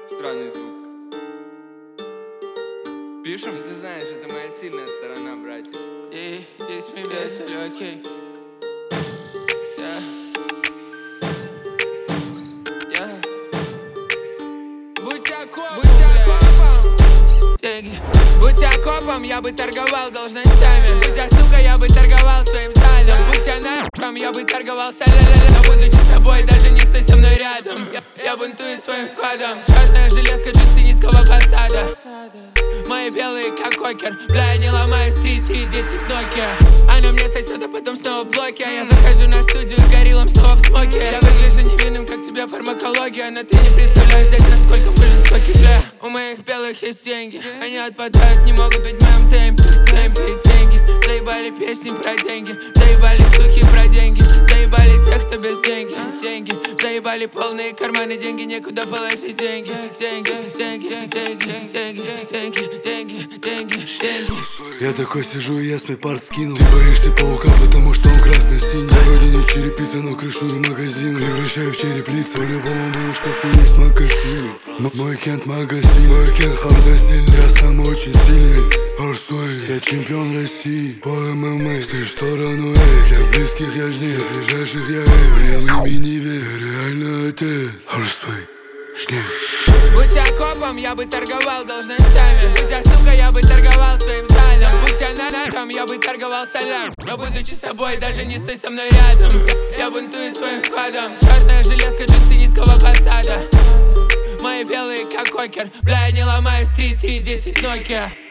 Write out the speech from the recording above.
Странный звук. Пишем? Ты знаешь, это моя сильная сторона, братья. Здесь мне все окей. Будь окопом, деньги. Будь окопом, я бы торговал должностями. Будь сука, я бы торговал своим сталем. Будь нахом, я бы торговал саля-ля-ля. Но будучи собой, даже не стой со мной рядом. Я бунтую своим складом. Черная железка, джинсы низкого посада. Мои белые как кокер. Бля, я не ломаюсь, 3-3-10 Nokia. Она мне сосет, а потом снова в блоке. А я захожу на студию с гориллом снова в смоке. Я выгляжу невинным, как тебе фармакология. Но ты не представляешь, здесь насколько мы жестоки, бля. У моих белых есть деньги. Они отпадают, не могут быть в моем темпе. Деньги. Заебали песни про деньги. Заебали суки про деньги. Заебали тех, кто без деньги. Заебали полные карманы, деньги, некуда положить деньги. Я такой сижу, и я свой парт скинул. Ты боишься паука, потому что он красно-синий. Я вроде не черепица, но крышую магазин. Превращаю в череплицу, по-любому в моем шкафу есть магазин. Мой кент магазин, мой кент Хамза сильный. Я сам очень сильный, Орсой. Я чемпион России по ММА. Ты в сторону, для близких я жди, для ближайших я прям ими не верю, реально это Орсой. Шнец. Будь окопом, я бы торговал должностями. Будь сука, я бы торговал своим сталем. Будь нахом, я бы торговал солям. Но будучи собой, даже не стой со мной рядом. Я бунтую своим складом. Черная железка, джинсы низкого посада. Мои белые как кокер. Бля, я не ломаюсь, 3-3-10 Nokia.